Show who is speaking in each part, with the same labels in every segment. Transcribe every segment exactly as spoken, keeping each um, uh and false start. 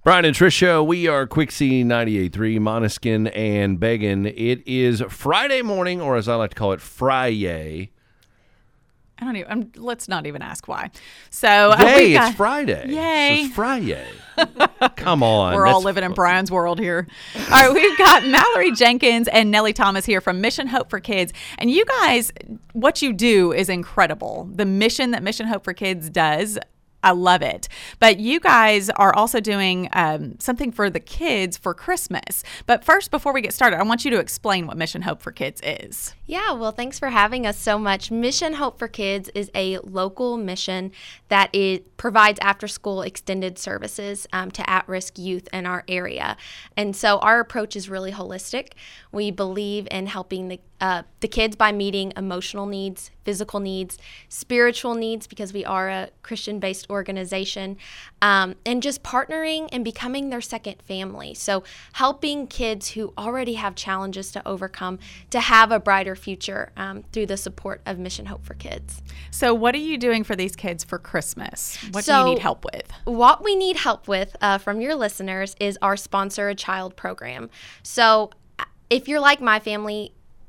Speaker 1: Brian and Tricia, we are Quixie ninety-eight point three, Moniskin and Beggin. It is Friday morning, or as I like to call it, Friday.
Speaker 2: I don't even, I'm, let's not even ask why. So, uh,
Speaker 1: Yay,
Speaker 2: got,
Speaker 1: it's Friday.
Speaker 2: Yay.
Speaker 1: So it's Friday. Come on.
Speaker 2: We're all living in Brian's world here. All right, we've got Mallory Jenkins and Nellie Thomas here from Mission Hope for Kids. And you guys, what you do is incredible. The mission that Mission Hope for Kids does, I love it. But you guys are also doing um, something for the kids for Christmas. But first, before we get started, I want you to explain what Mission Hope for Kids is.
Speaker 3: Yeah, well, thanks for having us so much. Mission Hope for Kids is a local mission that it provides after-school extended services um, to at-risk youth in our area. And so our approach is really holistic. We believe in helping the Uh, the kids by meeting emotional needs, physical needs, spiritual needs, because we are a Christian-based organization, um, and just partnering and becoming their second family. So helping kids who already have challenges to overcome to have a brighter future um, through the support of Mission Hope for Kids.
Speaker 2: So what are you doing for these kids for Christmas? What
Speaker 3: so
Speaker 2: do you need help with?
Speaker 3: What we need help with uh, from your listeners is our Sponsor a Child program. So if you're like my family,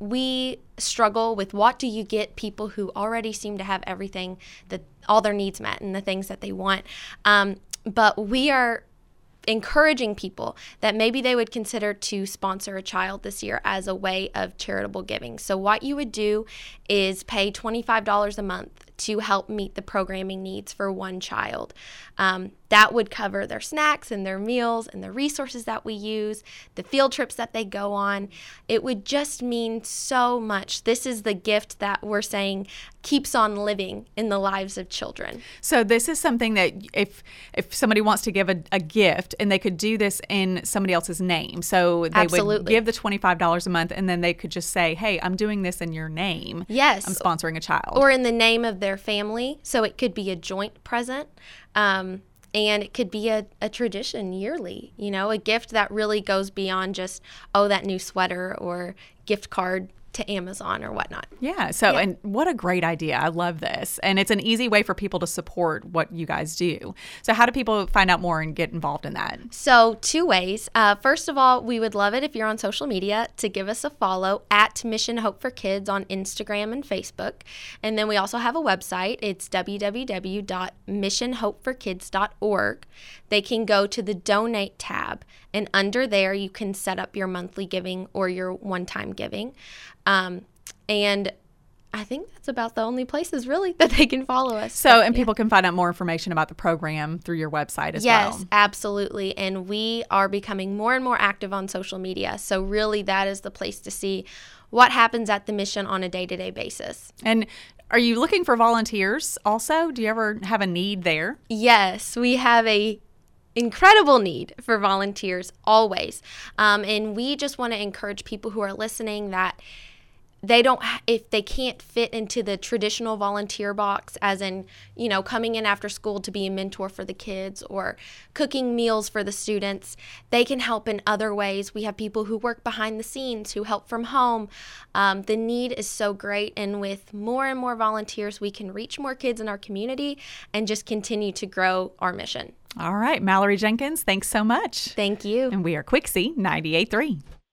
Speaker 3: we struggle with what do you get people who already seem to have everything, that all their needs met and the things that they want. Um, but we are encouraging people that maybe they would consider to sponsor a child this year as a way of charitable giving. So what you would do is pay twenty-five dollars a month to help meet the programming needs for one child. Um, that would cover their snacks and their meals and the resources that we use, the field trips that they go on. It would just mean so much. This is the gift that we're saying keeps on living in the lives of children.
Speaker 2: So this is something that if if somebody wants to give a, a gift, and they could do this in somebody else's name. So they
Speaker 3: Absolutely.
Speaker 2: would give the twenty-five dollars a month, and then they could just say, hey, I'm doing this in your name.
Speaker 3: Yes.
Speaker 2: I'm sponsoring a child.
Speaker 3: Or in the name of their family. So it could be a joint present. Um, and it could be a, a tradition yearly, you know, a gift that really goes beyond just, oh, that new sweater or gift card to Amazon or whatnot.
Speaker 2: Yeah. So,
Speaker 3: Yeah.
Speaker 2: and what a great idea. I love this. And it's an easy way for people to support what you guys do. So how do people find out more and get involved in that?
Speaker 3: So two ways. Uh, first of all, we would love it if you're on social media to give us a follow at Mission Hope for Kids on Instagram and Facebook. And then we also have a website. It's w w w dot mission hope for kids dot org. They can go to the donate tab, and under there you can set up your monthly giving or your one-time giving. Um, and I think that's about the only places really that they can follow us.
Speaker 2: So,
Speaker 3: But,
Speaker 2: and
Speaker 3: yeah.
Speaker 2: people can find out more information about the program through your website as
Speaker 3: Yes,
Speaker 2: well.
Speaker 3: absolutely. And we are becoming more and more active on social media. So really that is the place to see what happens at the mission on a day-to-day basis.
Speaker 2: And are you looking for volunteers also? Do you ever have a need there?
Speaker 3: Yes, we have a incredible need for volunteers always. Um, and we just want to encourage people who are listening that they don't, if they can't fit into the traditional volunteer box, as in, you know, coming in after school to be a mentor for the kids or cooking meals for the students, they can help in other ways. We have people who work behind the scenes, who help from home. Um, the need is so great. And with more and more volunteers, we can reach more kids in our community and just continue to grow our mission.
Speaker 2: All right. Mallory Jenkins, thanks so much.
Speaker 3: Thank you.
Speaker 2: And we are Quixie ninety-eight point three.